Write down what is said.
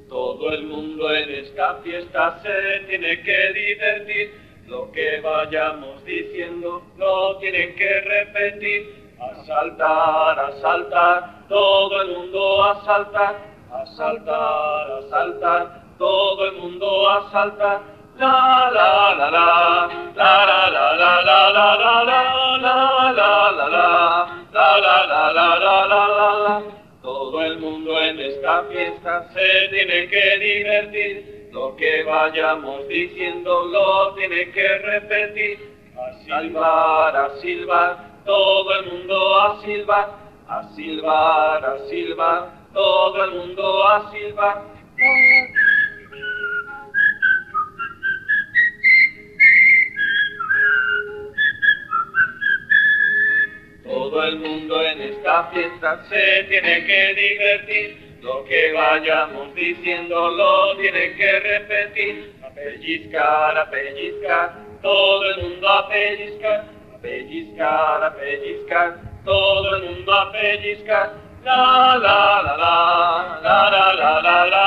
Todo el mundo en esta fiesta se tiene que divertir. Lo que vayamos diciendo lo tienen que repetir. A saltar, a saltar, todo el mundo a saltar. A saltar, a saltar, todo el mundo a saltar. La la la la, la la la la la la la la la la la la la la la la. Todo el mundo en esta fiesta se tiene que divertir. Lo que vayamos diciendo lo tiene que repetir. A silbar, todo el mundo a silbar. A silbar, todo el mundo a silbar. Todo el mundo en esta fiesta se tiene que divertir. Lo que vayamos diciendo lo tiene que repetir. A pellizcar, a pellizcar, todo el mundo a pellizcar. A pellizcar, a pellizcar, todo el mundo a pellizcar. La la la la, la la la la la.